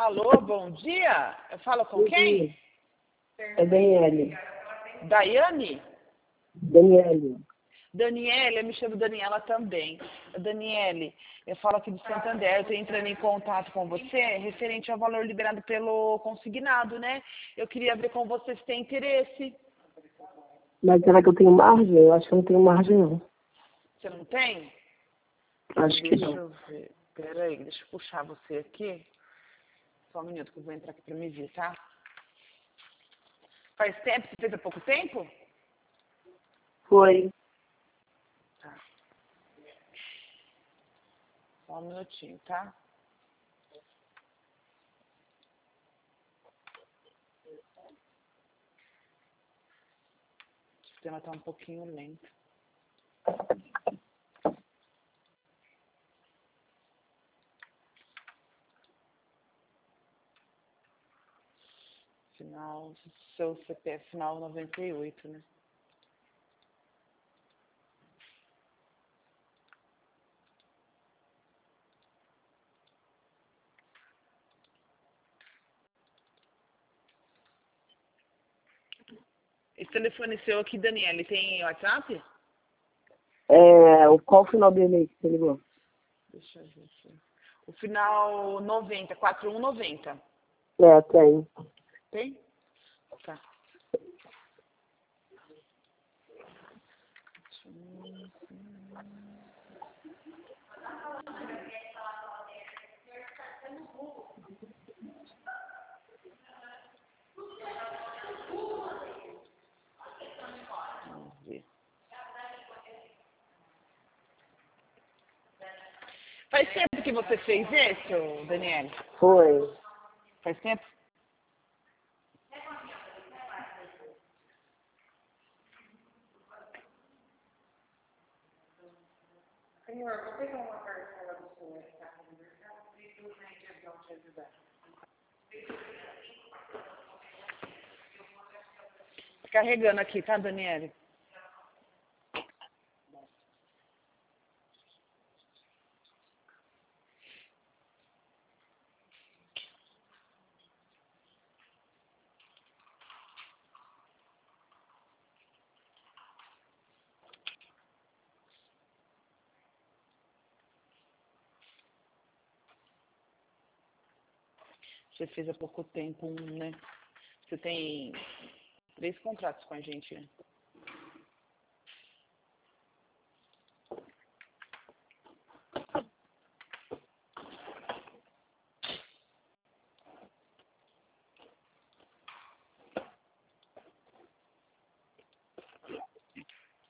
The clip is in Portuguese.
Alô, bom dia. Eu falo com quem? É Daniele. Daiane? Daniele. Daniele, eu me chamo Daniela também. Daniele, eu falo aqui do Santander, eu estou entrando em contato com você referente ao valor liberado pelo consignado, né? Eu queria ver com você se tem interesse. Mas será que eu tenho margem? Eu acho que eu não tenho margem, não. Você não tem? Acho que Deixa não. eu ver. Peraí, deixa eu puxar você aqui. Só um minuto que eu vou entrar aqui para me ver, tá? Faz tempo? Você fez há pouco tempo? Foi. Tá. Só um minutinho, tá? O sistema tá um pouquinho lento. Final, seu CPF final 98, né? Esse telefone seu aqui, Daniele, tem WhatsApp? Qual o final dele aí que você ligou? Deixa eu ver aqui. O final 90, 4190. Tem. Tem? Tá. Vamos ver. Faz tempo que você fez isso, Daniele? Foi. Faz tempo? Senhor, vou pegar uma parcela do senhor que está com o mercado e simplesmente não te ajudar. Carregando aqui, tá, Daniele? Você fez há pouco tempo, né? Você tem 3 contratos com a gente, né?